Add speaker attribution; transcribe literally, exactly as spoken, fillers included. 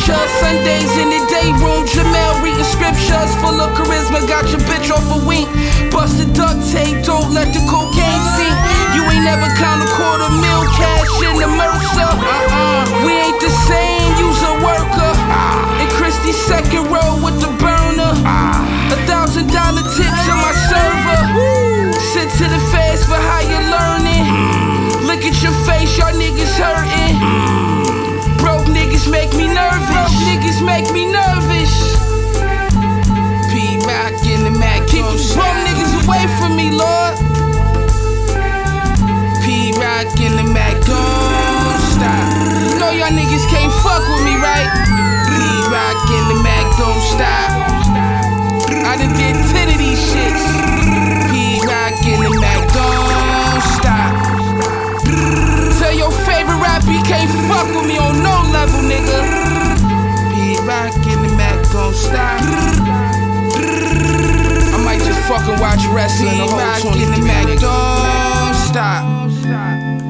Speaker 1: picture. Sundays in the day room, Jamel reading scriptures. Full of charisma, got your bitch off a wink. Busted duct tape, don't let the cocaine sink. You ain't never count a quarter mil cash in the Mercer. Uh-uh. We ain't the same, you's a worker. In Christie's second row with the burner. A thousand dollar tips on my server. Sent to the feds for how you learning. Look at your face, y'all niggas hurting. Broke niggas make me nervous. Broke niggas make me nervous. P-Rock in the Mac. Keep these broke niggas away from me, Lord. P-Rock in the Mac. Don't stop. You know y'all niggas can't fuck with me, right? P-Rock in the Mac. Don't stop. I done did ten of these shits. P-Rock in the Mac. Don't stop. Tell your favorite rapper he can't fuck with me on no level, nigga. P-Rock in the Mac, don't stop. I might just fucking watch wrestling the whole twenty-three, nigga. Don't stop.